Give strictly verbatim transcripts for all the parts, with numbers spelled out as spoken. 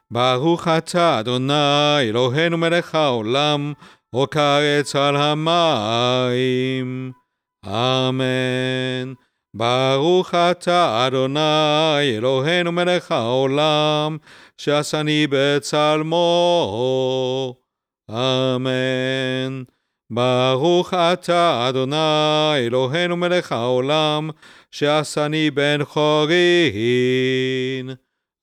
ברוך אתה אדוני אלוהינו מלך העולם, חוק הארץ על המים. אמן. ברוך אתה אדוני אלוהינו מלך העולם, שעשני בצלמו. אמן. ברוך אתה אדוני אלוהינו מלך העולם, שעשני בן חורין.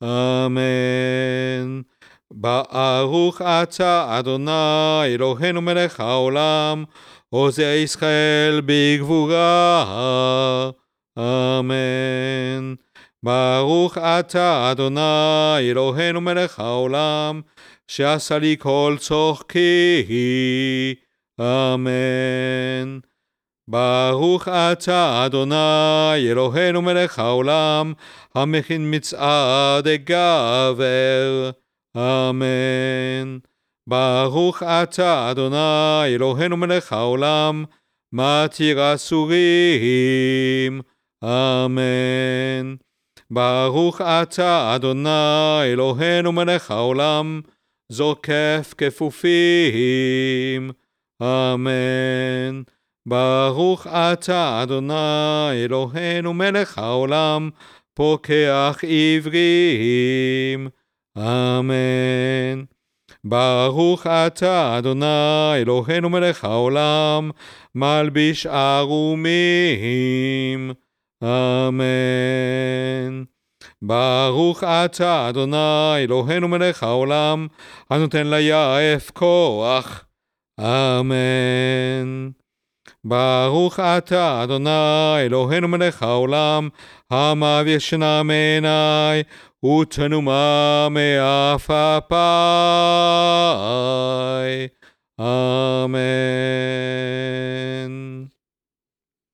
אמן. ברוך אתה אדוני אלוהינו מלך העולם, עוזי ישראל בגבורה. אמן. ברוך אתה אדוני אלוהינו מלך העולם, שעשה לי כל צורכי. אמן. ברוך אתה אדוני אלוהינו מלך העולם, המכין מצעד גבר. אמן. ברוך אתה אדוני אלוהינו מלך העולם, מתיר אסורים. אמן. ברוך אתה אדוני אלוהינו מלך העולם, זוקף כפופים. אמן. ברוך אתה אדוני אלוהינו מלך העולם, פוקח עברים. אמן. ברוך אתה אדוני אלוהינו מלך העולם, מלביש ערומים. אמן. ברוך אתה אדוני אלוהינו מלך העולם, הנותן ליעף כוח. אמן. ברוך אתה אדוני אלוהינו מלך העולם, המעביר שינה מעיני ותנומה מעפעפיי. אמן.